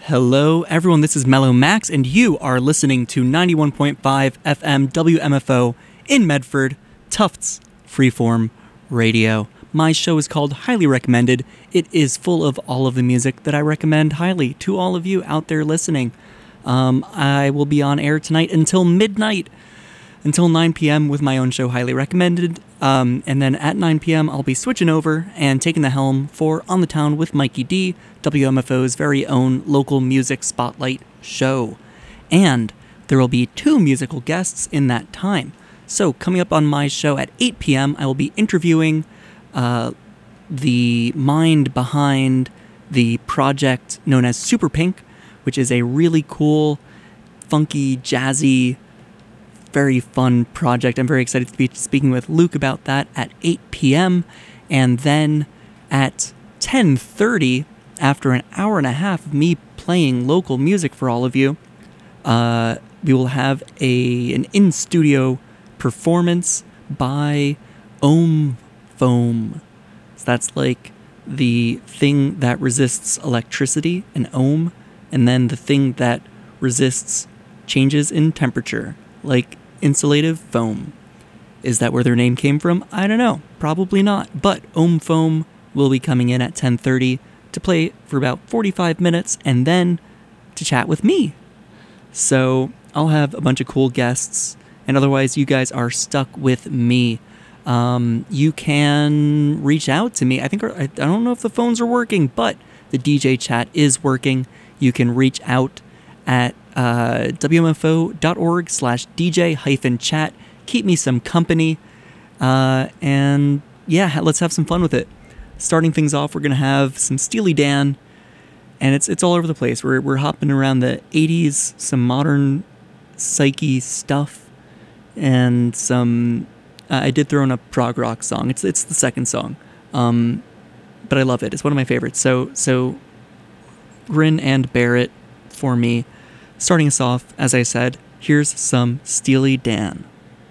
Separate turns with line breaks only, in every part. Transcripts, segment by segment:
Hello, everyone. This is Mellow Max, and you are listening to 91.5 FM WMFO in Medford, Tufts Freeform Radio. My show is called Highly Recommended. It is full of all of the music that I recommend highly to all of you out there listening. I will be on air tonight until midnight, until 9 p.m. with my own show, Highly Recommended. And then at 9 p.m., I'll be switching over and taking the helm for On the Town with Mikey D, WMFO's very own local music spotlight show. And there will be 2 musical guests in that time. So coming up on my show at 8 p.m., I will be interviewing the mind behind the project known as Super Pink, which is a really cool, funky, jazzy, very fun project. I'm very excited to be speaking with Luke about that at 8 p.m. And then at 10:30, after an hour and a half of me playing local music for all of you, we will have an in-studio performance by Ohm Foam. So that's like the thing that resists electricity, an ohm, and then the thing that resists changes in temperature, like insulative foam. Is that where their name came from? I don't know. Probably not. But Ohm Foam will be coming in at 10:30 to play for about 45 minutes and then to chat with me. So I'll have a bunch of cool guests, and otherwise you guys are stuck with me. You can reach out to me. I don't know if the phones are working, but the DJ chat is working. You can reach out at wmfo.org/DJ-chat. Keep me some company. And yeah, let's have some fun with it. Starting things off, we're going to have some Steely Dan, and it's all over the place. We're hopping around the 80s, some modern psyche stuff, and some... I did throw in a prog rock song. It's the second song, but I love it. It's one of my favorites. So grin and bear it for me. Starting us off, as I said, here's some Steely Dan.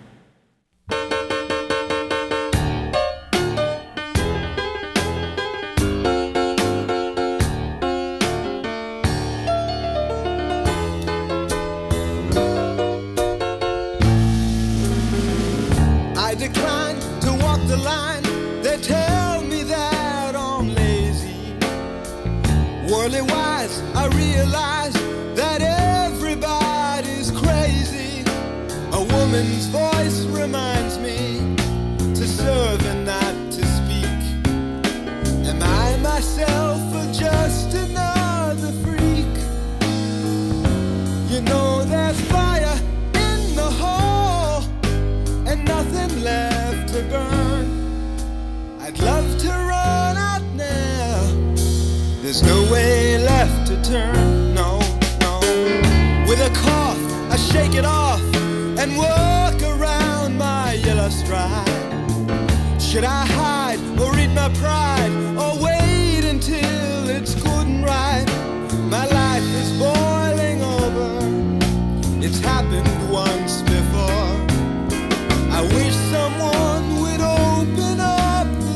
I decline to walk the line. They tell me that I'm lazy. Worldly wise, I realize that everybody's crazy. A woman's voice reminds me to serve and not to speak. Am I myself or just another freak? You know there's fire in the hole and nothing left to burn. I'd love to run out now. There's no way left to turn. No. With a cough, I shake it off and walk around my yellow stride. Should I hide or eat my pride or wait until it's good and right? My life is boiling over. It's happened once before. I wish someone would open up the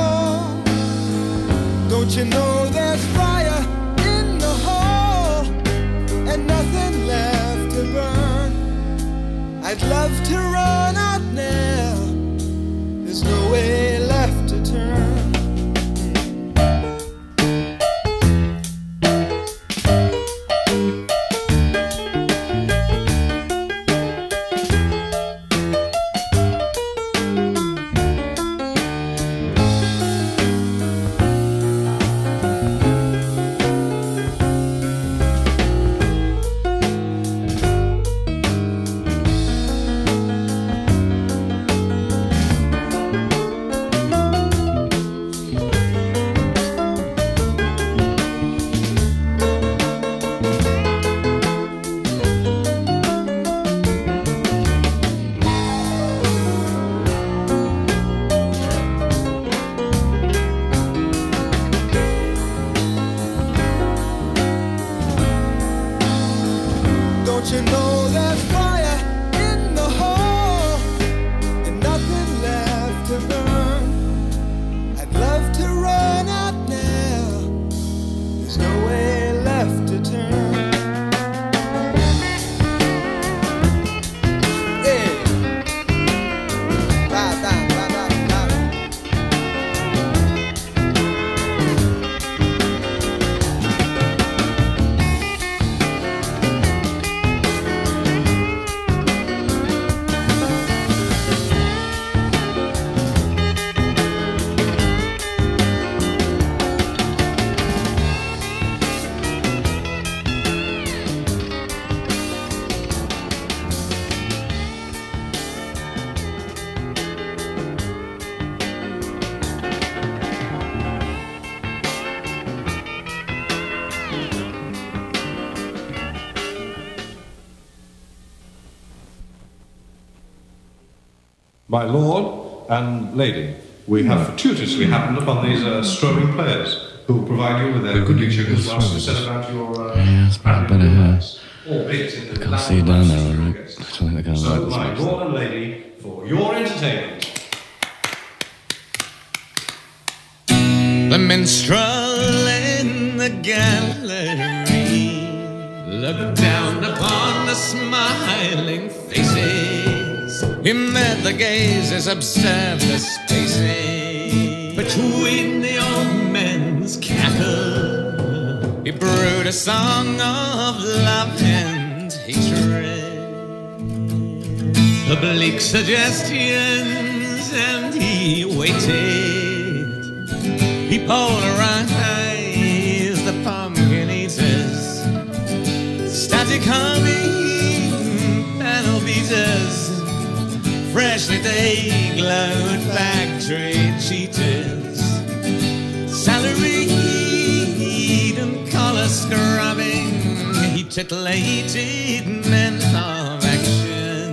door. Don't you know there's fire in the hole and nothing left to burn? I'd love to run out now. There's no way left to turn. Don't you know there's fire in the hole and nothing left to burn? I'd love to run out now. There's no way left to turn.
My lord and lady, we have fortuitously happened upon these strolling players who will provide you with their goodly tunes whilst you set about your
yes, but better have.
albeit in the
Can't see down there, all right? I don't think I can
So,
like this
my
much.
lord and lady, for your entertainment.
The minstrel in the gallery looked down upon the smiling faces. He met the gazes, observed the spaces between the old men's cackle. He brewed a song of love and hatred, oblique suggestions, and he waited. He polarized the pumpkin eaters, static humming panel beaters, freshly they glowed factory cheaters, salaried and collar scrubbing. He titillated men of action,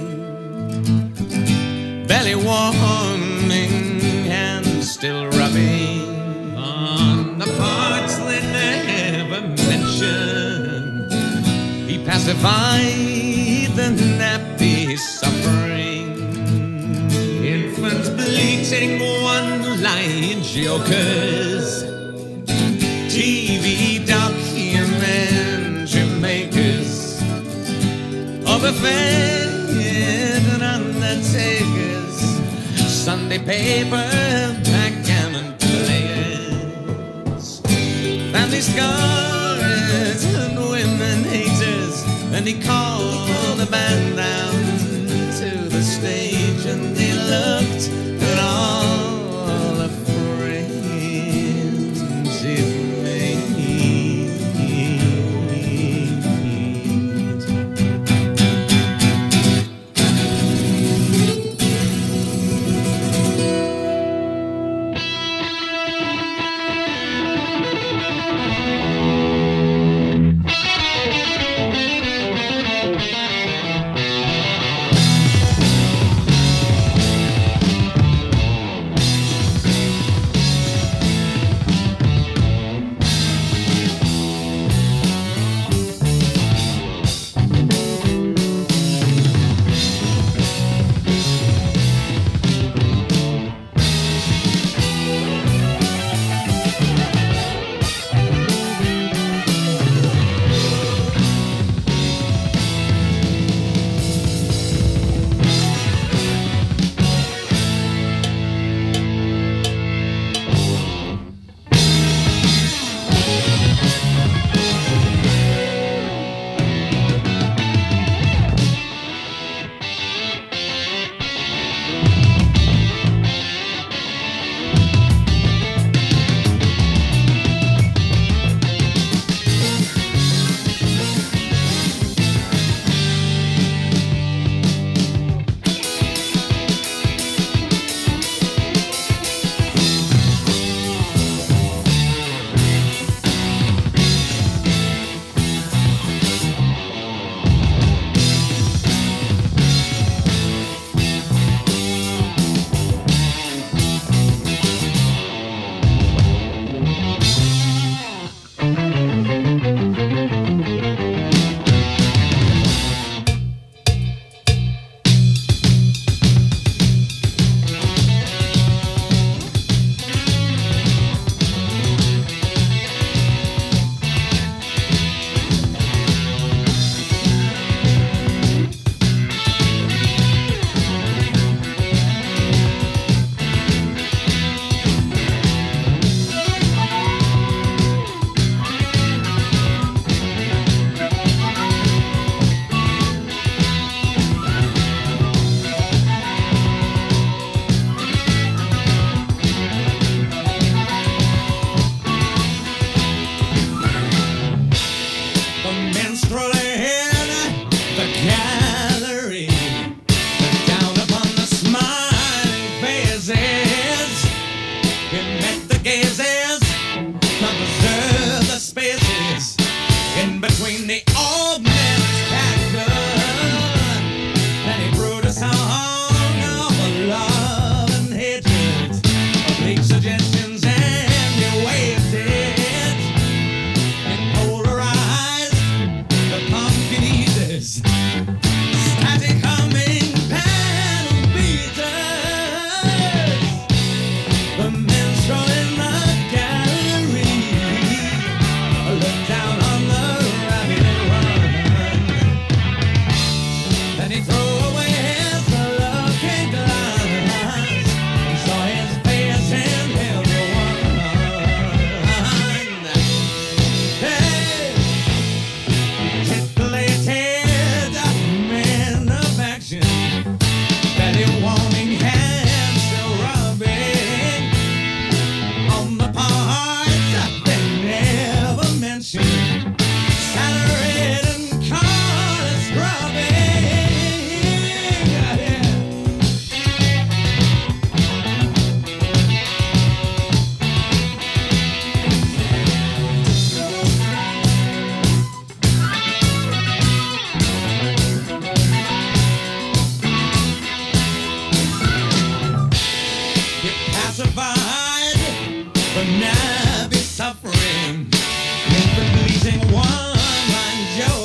belly warming and still rubbing on the parts they never mentioned. He pacified the nappy suffering, infants bleating one-line jokers, TV documentary makers, overfed and undertakers, Sunday paper backgammon players, family scars and women haters. And he called the band down to the stage, and he looked at all the friends he made.
song of love.
salad and corn scrubbing. Yeah. Pacified, but now be suffering with the bleeding one man Joe.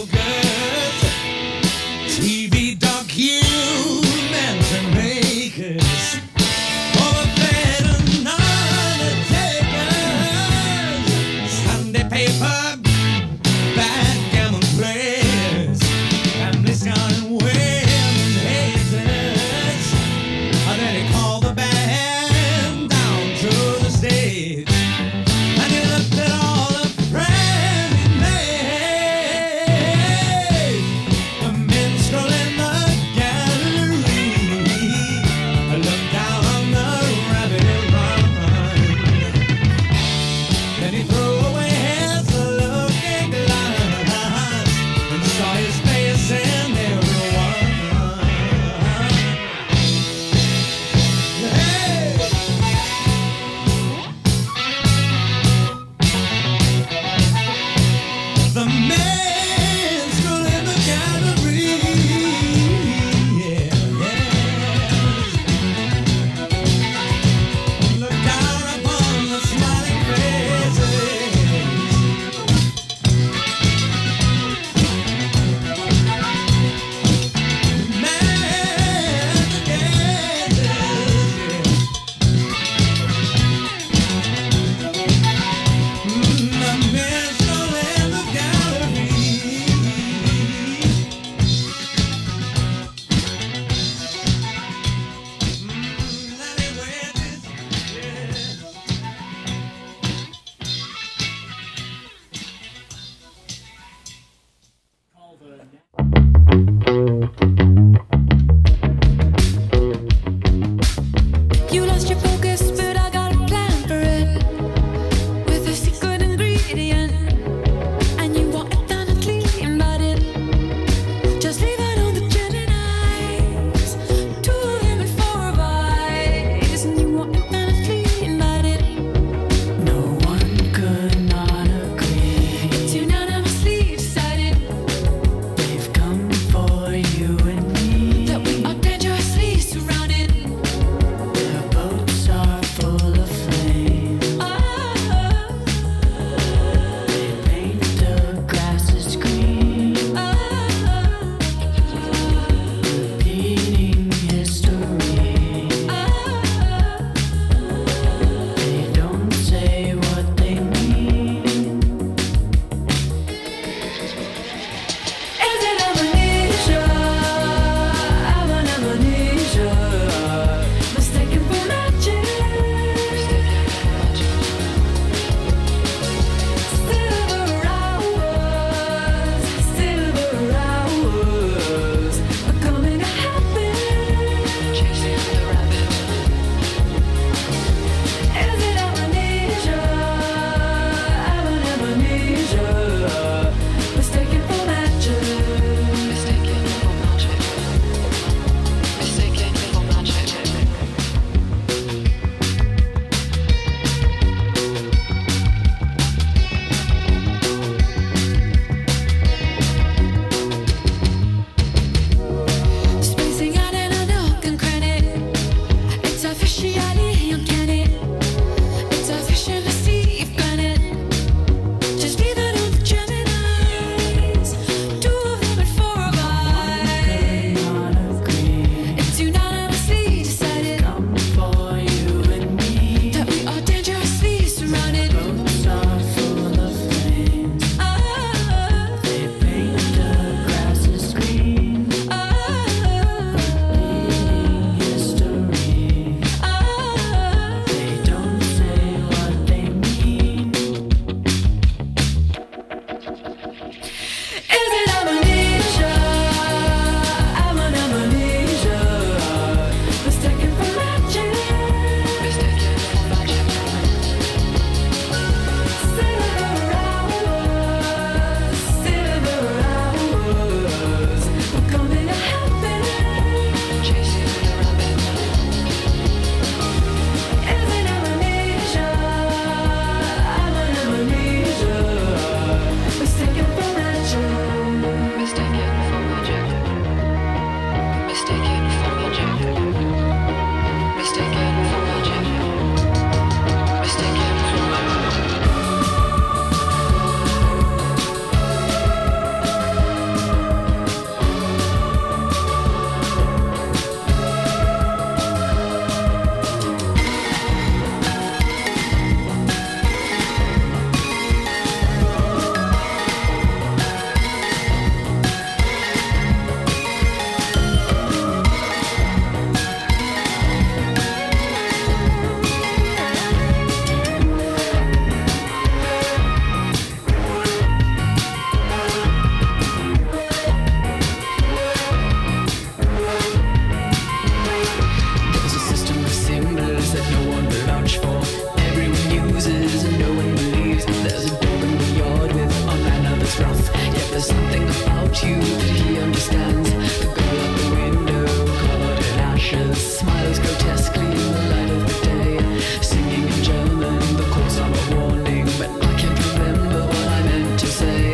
There's something about you that he understands. The girl at the window, covered in ashes, smiles grotesquely in the light of the day, singing in German the cold summer warning, but I can't remember what I meant to say.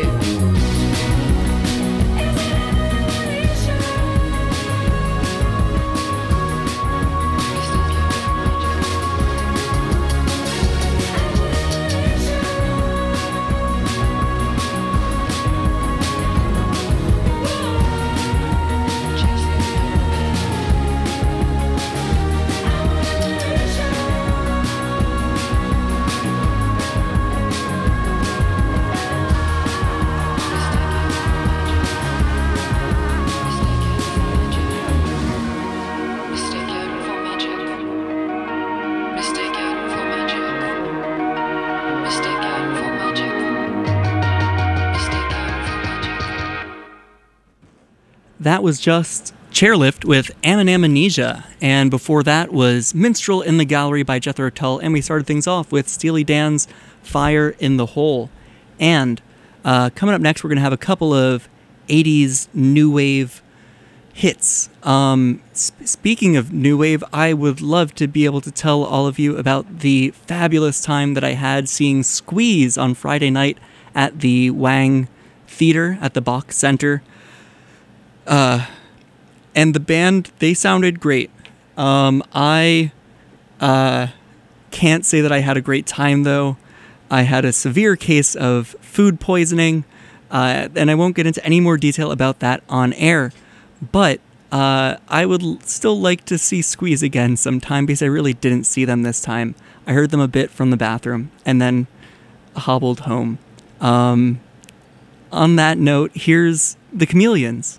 That was just Chairlift with Amnesia, and before that was Minstrel in the Gallery by Jethro Tull, and we started things off with Steely Dan's Fire in the Hole. And coming up next, we're going to have a couple of 80s new wave hits. Speaking of new wave, I would love to be able to tell all of you about the fabulous time that I had seeing Squeeze on Friday night at the Wang Theater at the Bach Center. And the band, they sounded great. I can't say that I had a great time, though. I had a severe case of food poisoning, and I won't get into any more detail about that on air. But I would still like to see Squeeze again sometime, because I really didn't see them this time. I heard them a bit from the bathroom, and then hobbled home. On that note, here's the Chameleons.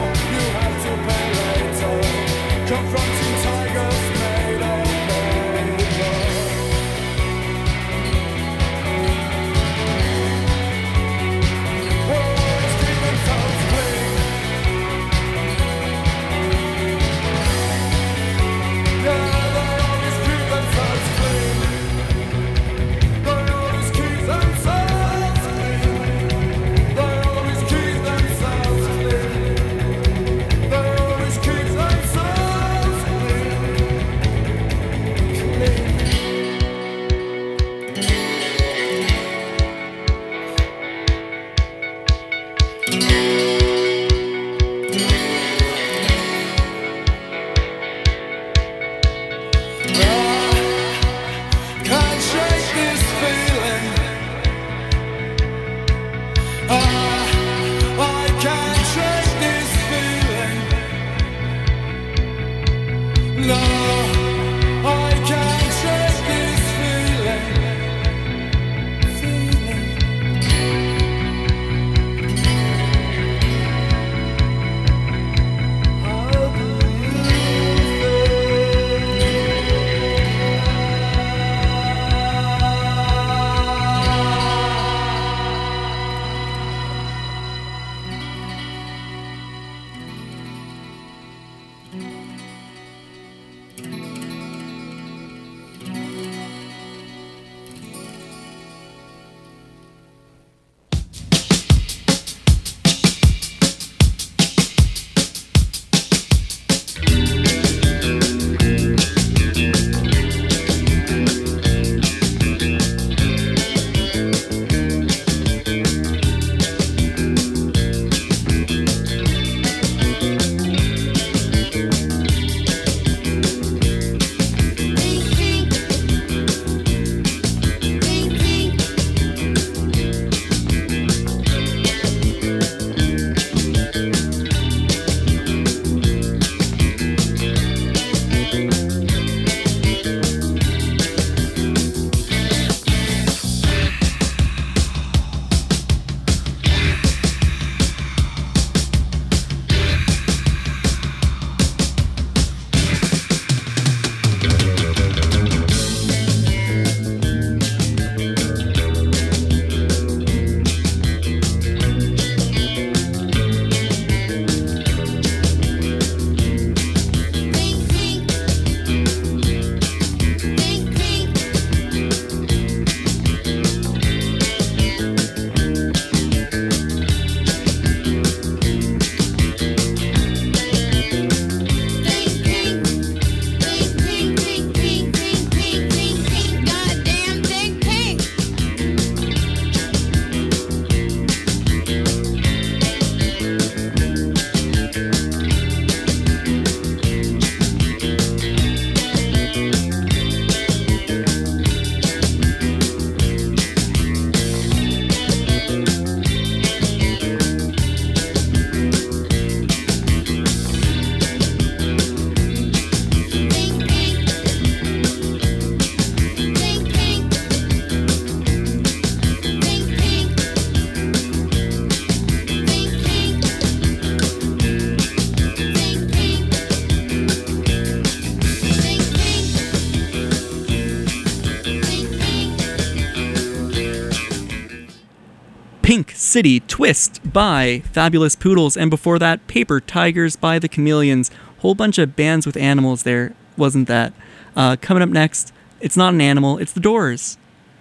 Confronting tigers made of pain.
City Twist by Fabulous Poodles, and before that, Paper Tigers by the Chameleons. Whole bunch of bands with animals there, wasn't that? Coming up next, it's not an animal, it's The Doors.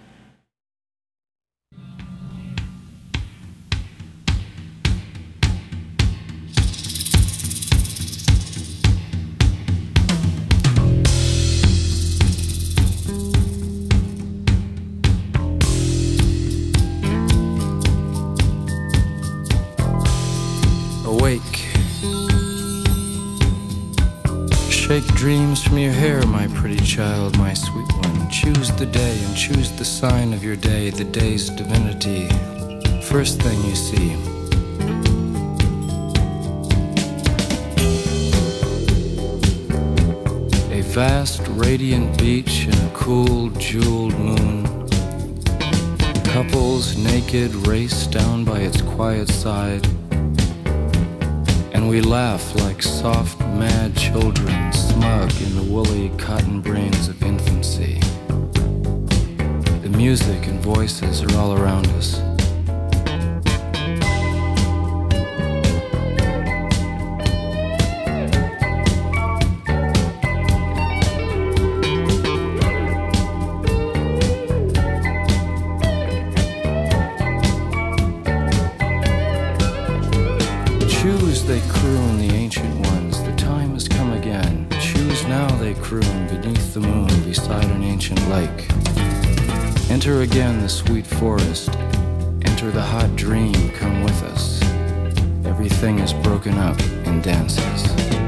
Awake. Shake dreams from your hair, my pretty child, my sweet one. Choose the day and choose the sign of your day, the day's divinity. First thing you see. A vast, radiant beach and a cool, jeweled moon. Couples naked race down by its quiet side. And we laugh like soft, mad children, smug in the woolly cotton brains of infancy. The music and voices are all around us. They croon, the ancient ones, the time has come again. Choose now, they croon, beneath the moon, beside an ancient lake. Enter again the sweet forest, enter the hot dream, come with us. Everything is broken up in dances.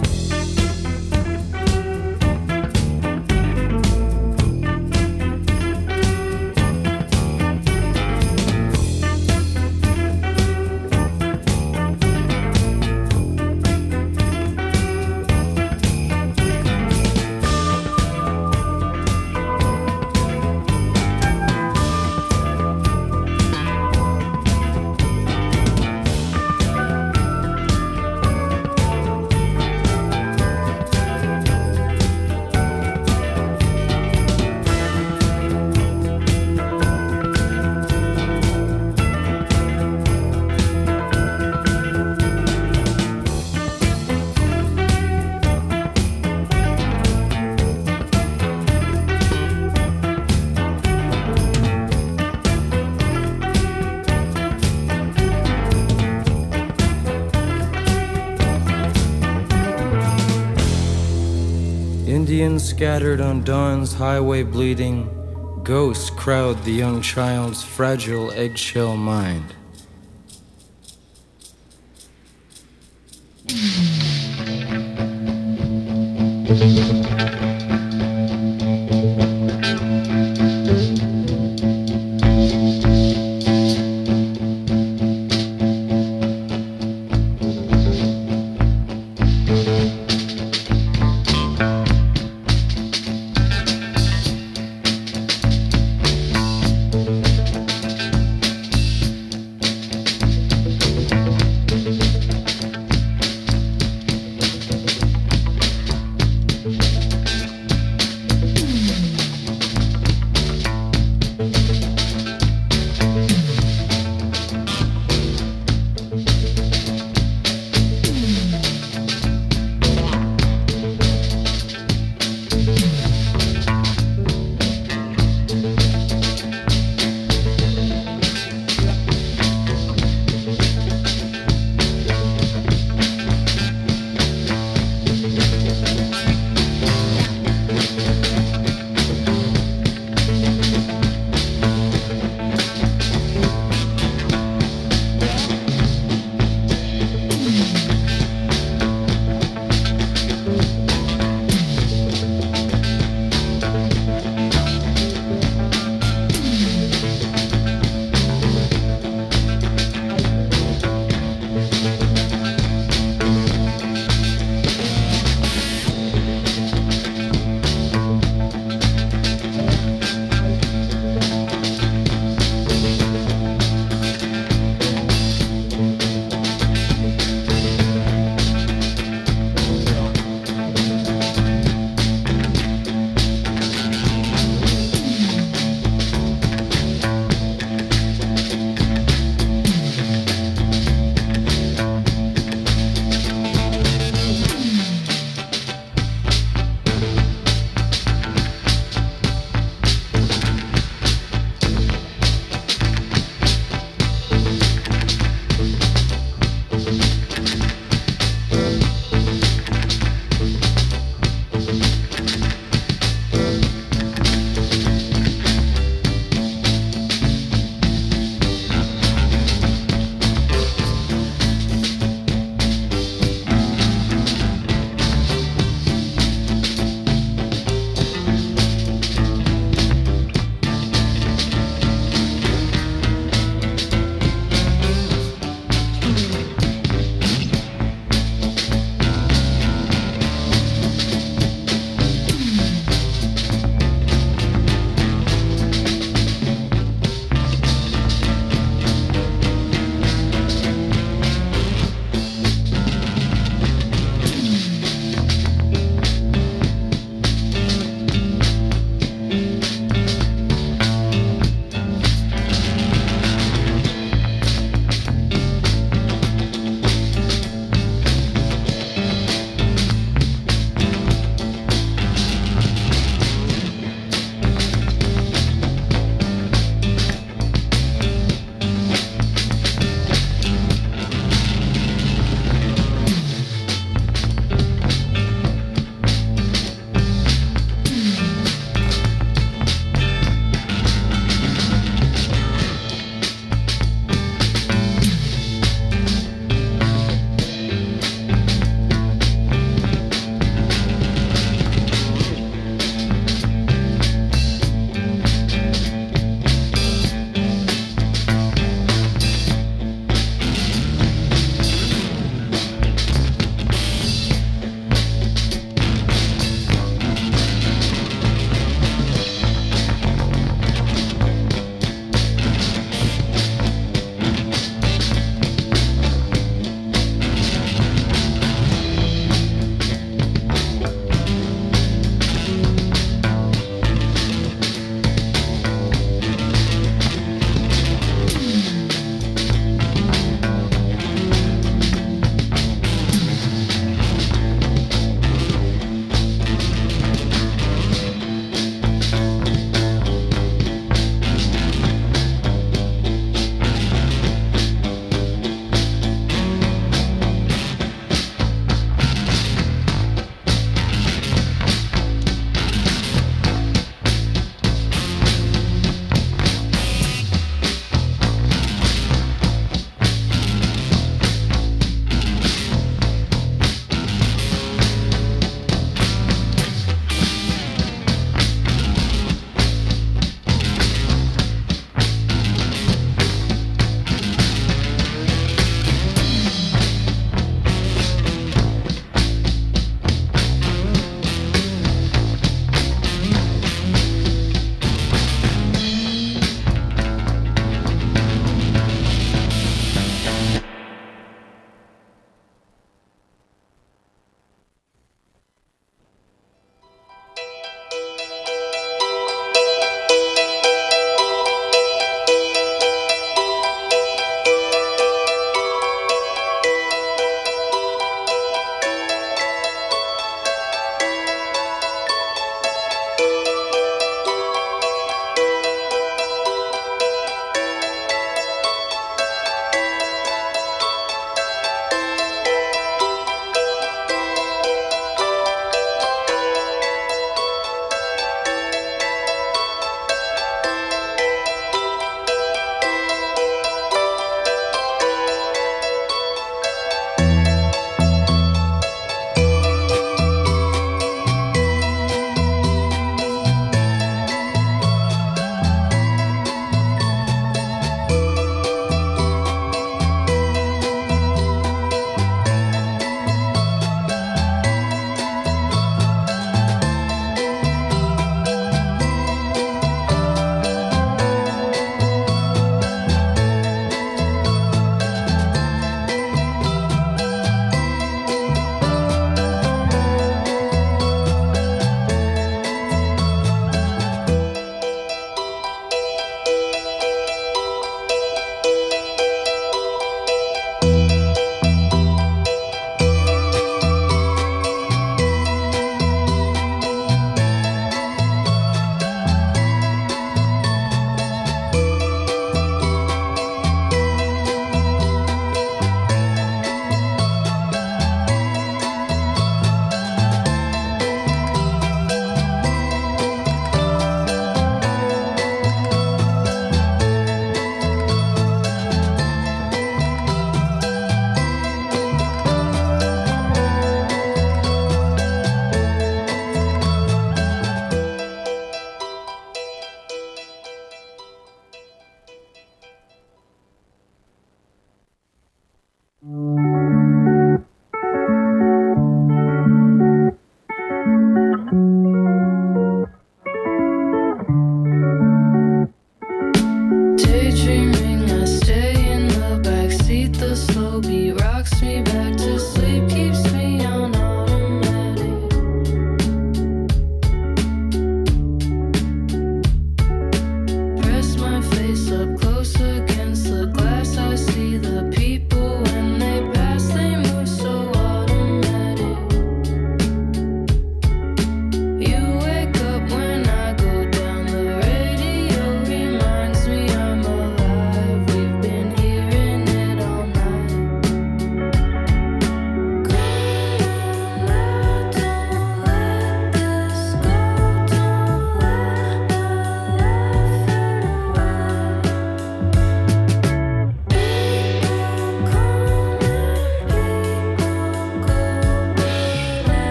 Indians scattered on dawn's highway bleeding, ghosts crowd the young child's fragile eggshell mind.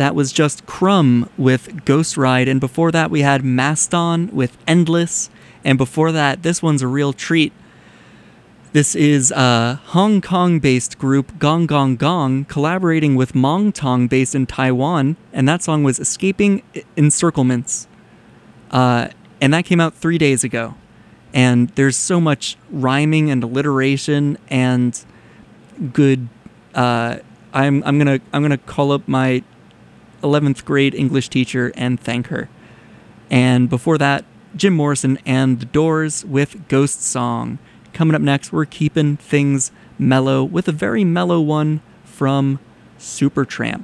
that was just Crumb with Ghost Ride, and before that we had Mastodon with Endless, and before that, this one's a real treat. This is a Hong Kong-based group, Gong Gong Gong, collaborating with Mong Tong, based in Taiwan, and that song was Escaping Encirclements. And that came out 3 days ago. And there's so much rhyming and alliteration and good. I'm gonna call up my 11th grade English teacher and thank her. And before that, Jim Morrison and The Doors with Ghost Song. Coming up next, we're keeping things mellow with a very mellow one from Supertramp.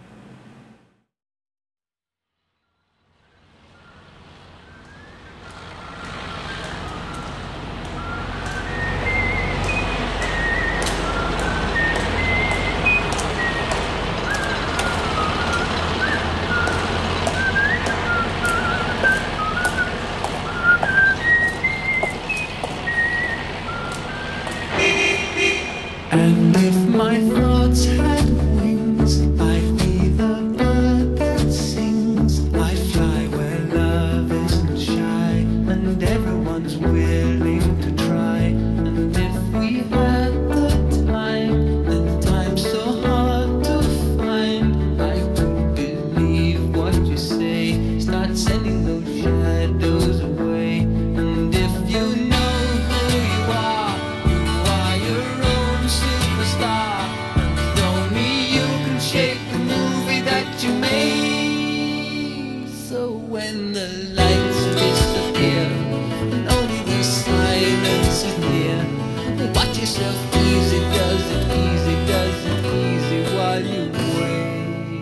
And if my thoughts had wings, I'd be the bird that sings. I fly where love isn't shy, and everyone's willing to try. And if we had the time, and time's so hard to find, I would believe what you say. Start sending those shadows away. And if you know who you are your own superstar. And only you can shape the movie that you made. So when the lights disappear and only the silence is near, watch yourself easy, does it easy, does it easy while you wait.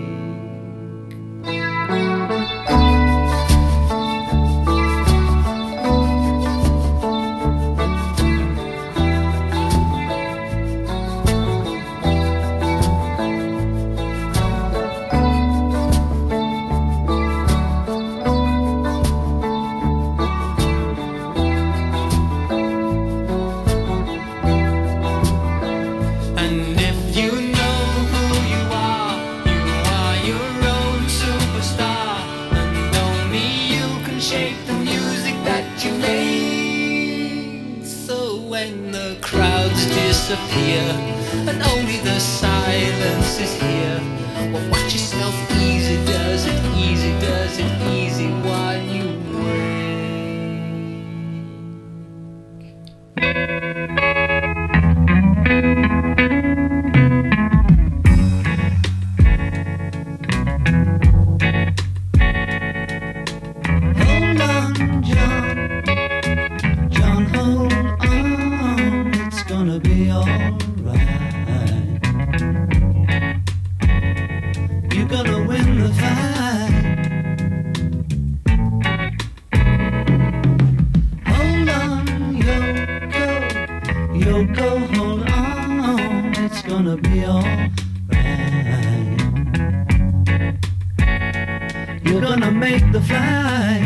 Disappear, and only the silence is here. Well, watch yourself easy, does it easy, does it easy while you Hold on, John, hold on, it's gonna be alright. You're gonna win the fight. Hold on, Yoko, hold on, it's gonna be alright. You're gonna make the flight.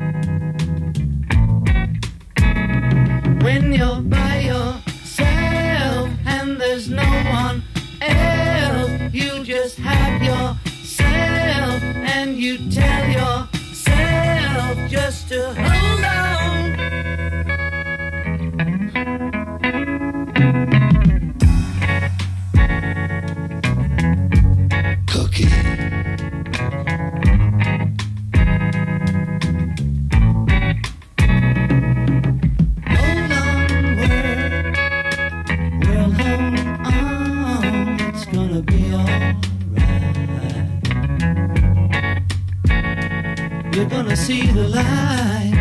When you're by yourself and there's no one else, you just have yourself and you tell yourself just to hold on. Cookie. You're gonna see the light.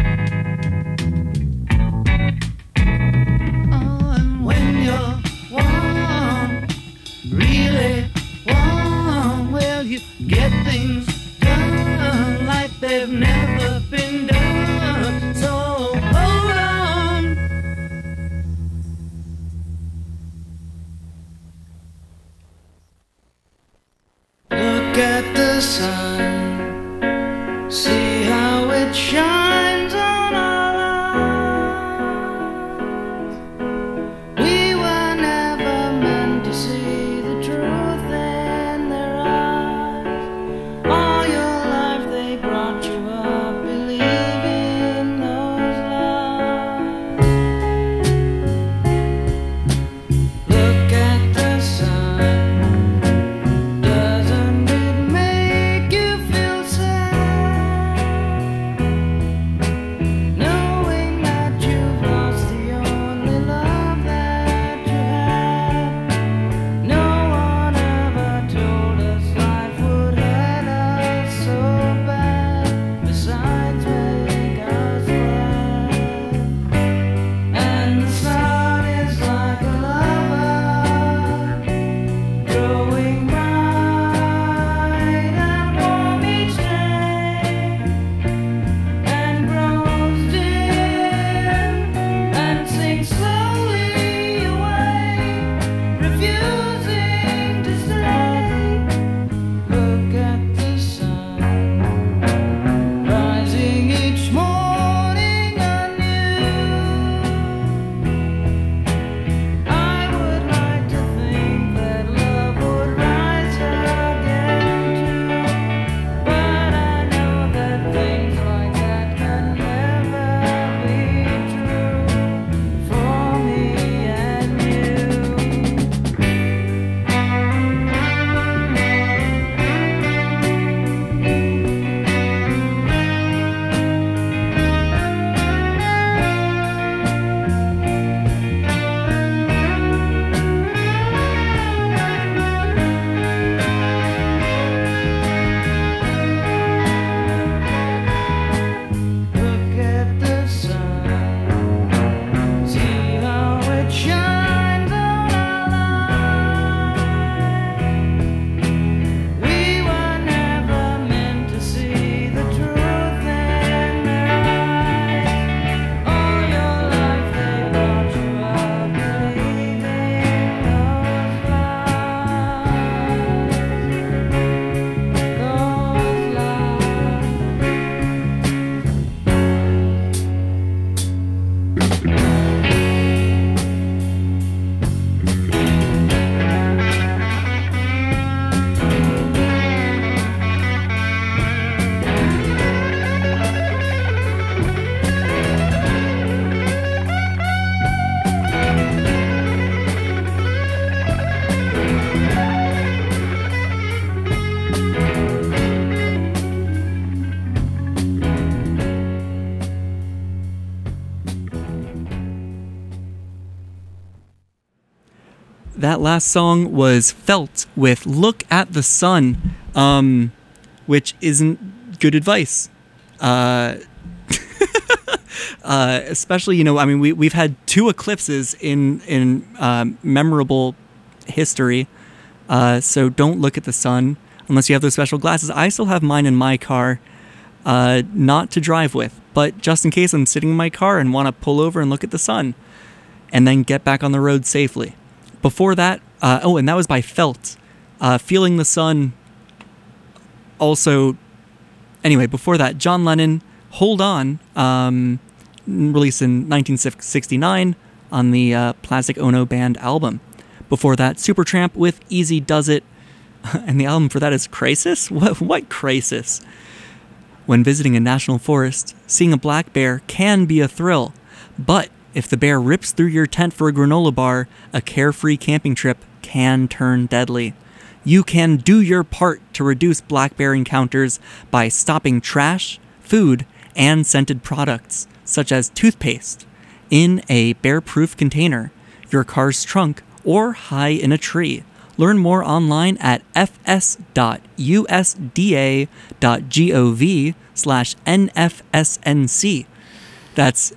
Oh, and when you're warm, really warm, well, you get things done like they've never been done. So hold on. Look at the sun. See how it shines on our eyes. We were never meant to see the truth in their eyes.
That last song was Felt with Look at the Sun, which isn't good advice. Especially, you know, I mean, we've had 2 eclipses in memorable history, so don't look at the sun unless you have those special glasses. I still have mine in my car, not to drive with, but just in case I'm sitting in my car and want to pull over and look at the sun, and then get back on the road safely. Before that, and that was by Felt, Feeling the Sun. Also, anyway, before that, John Lennon, Hold On, released in 1969 on the Plastic Ono Band album. Before that, Supertramp with Easy Does It, and the album for that is Crisis? What Crisis? When visiting a national forest, seeing a black bear can be a thrill, but if the bear rips through your tent for a granola bar, a carefree camping trip can turn deadly. You can do your part to reduce black bear encounters by stopping trash, food, and scented products, such as toothpaste, in a bear-proof container, your car's trunk, or high in a tree. Learn more online at fs.usda.gov/NFSNC. That's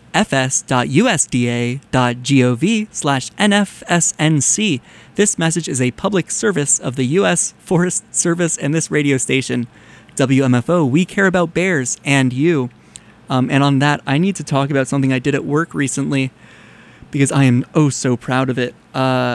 fs.usda.gov/NFSNC. This message is a public service of the U.S. Forest Service and this radio station. WMFO, we care about bears and you. And on that, I need to talk about something I did at work recently because I am oh so proud of it.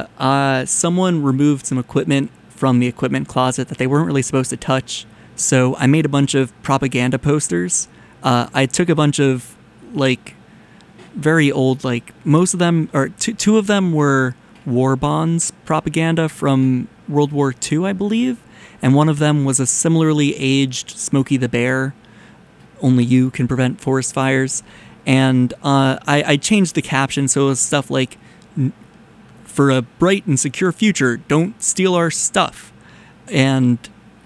Someone removed some equipment from the equipment closet that they weren't really supposed to touch. So I made a bunch of propaganda posters. I took a bunch of like very old, like most of them, or two of them were war bonds propaganda from World War II, I believe. And one of them was a similarly aged Smokey the Bear. Only you can prevent forest fires. And I changed the caption so it was stuff like, for a bright and secure future, don't steal our stuff. And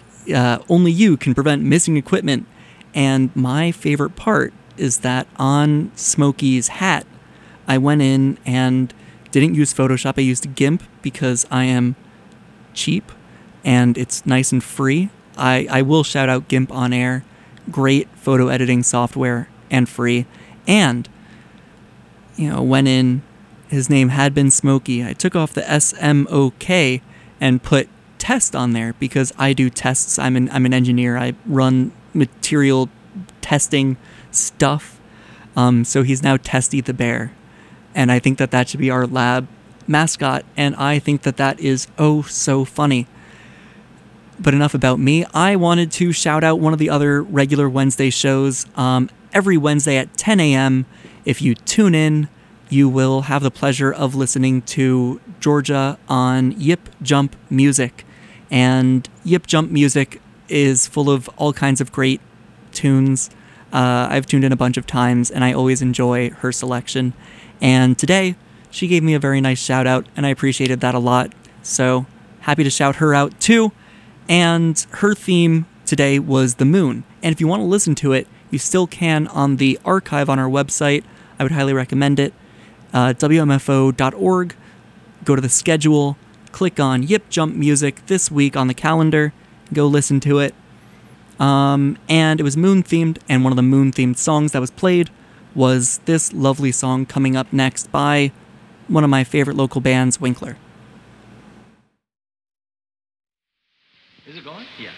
only you can prevent missing equipment. And my favorite part is that on Smokey's hat, I went in and didn't use Photoshop. I used GIMP because I am cheap and it's nice and free. I will shout out GIMP on air. Great photo editing software and free. And, you know, went in, his name had been Smokey. I took off the SMOK and put test on there because I do tests. I'm an engineer. I run material testing stuff. So he's now Testy the Bear. And I think that should be our lab mascot. And I think that is oh so funny. But enough about me. I wanted to shout out one of the other regular Wednesday shows. Every Wednesday at 10 a.m. If you tune in, you will have the pleasure of listening to Georgia on Yip Jump Music. And Yip Jump Music is full of all kinds of great tunes. I've tuned in a bunch of times, and I always enjoy her selection. And today, she gave me a very nice shout out, and I appreciated that a lot. So, happy to shout her out too. And her theme today was the moon. And if you want to listen to it, you still can on the archive on our website. I would highly recommend it. WMFO.org. Go to the schedule, click on Yip Jump Music this week on the calendar, go listen to it. And it was moon-themed, and one of the moon-themed songs that was played was this lovely song coming up next by one of my favorite local bands, Winkler.
Is it going? Yeah.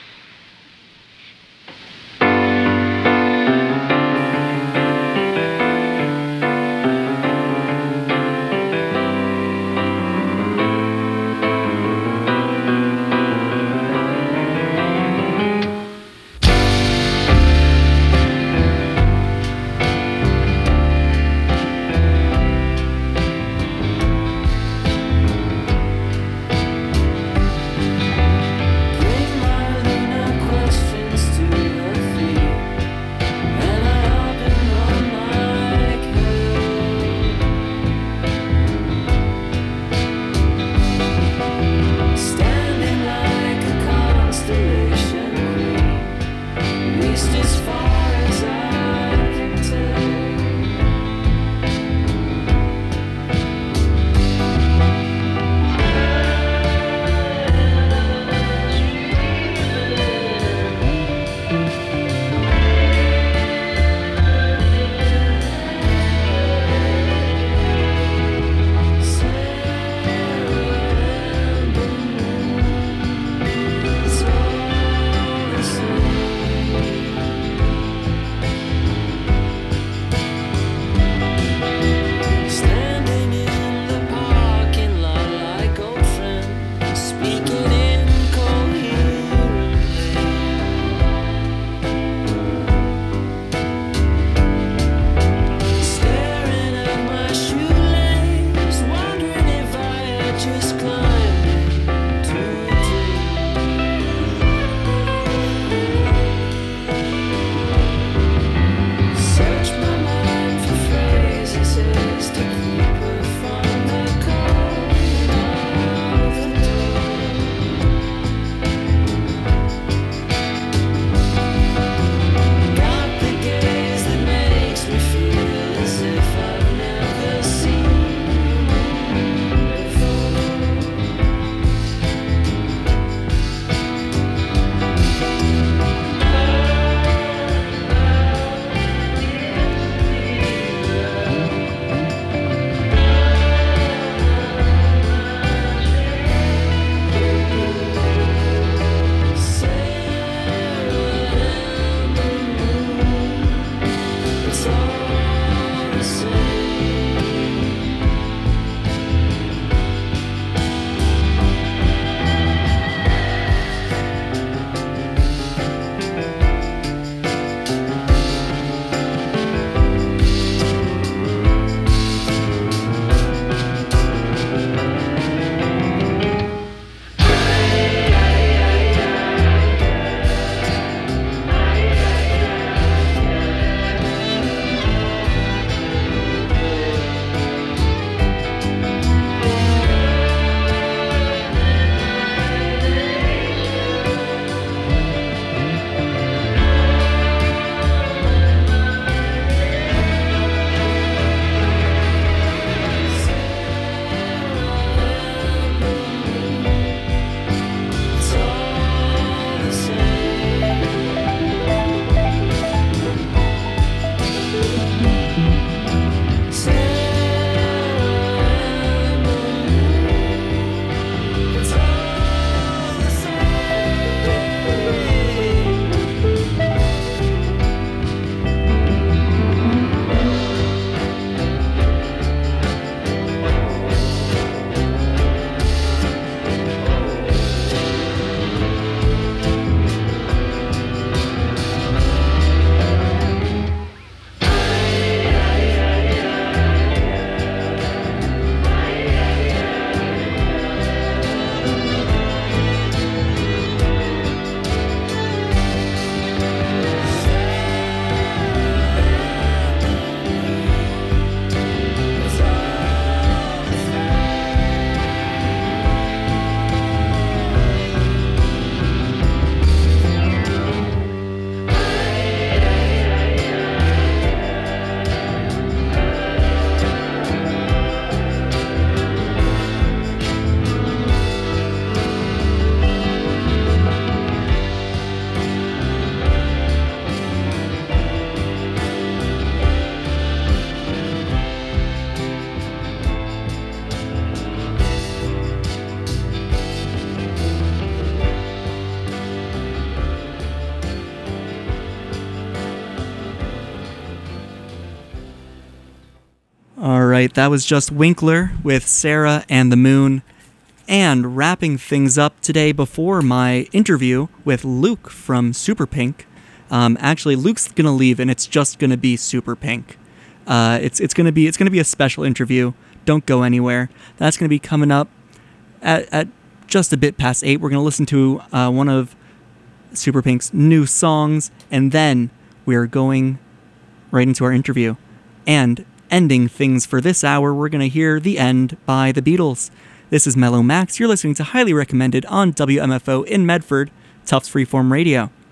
right, that was just Winkler with Sarah and the Moon. And wrapping things up today before my interview with Luke from Super Pink. Actually, Luke's gonna leave, and it's just gonna be Super Pink. It's gonna be a special interview. Don't go anywhere. That's gonna be coming up at just a bit past 8. We're gonna listen to one of Super Pink's new songs, and then we're going right into our interview. And ending things for this hour, we're gonna hear "The End" by the Beatles. This is Mellow Max. You're listening to Highly Recommended on WMFO in Medford, Tufts Freeform Radio.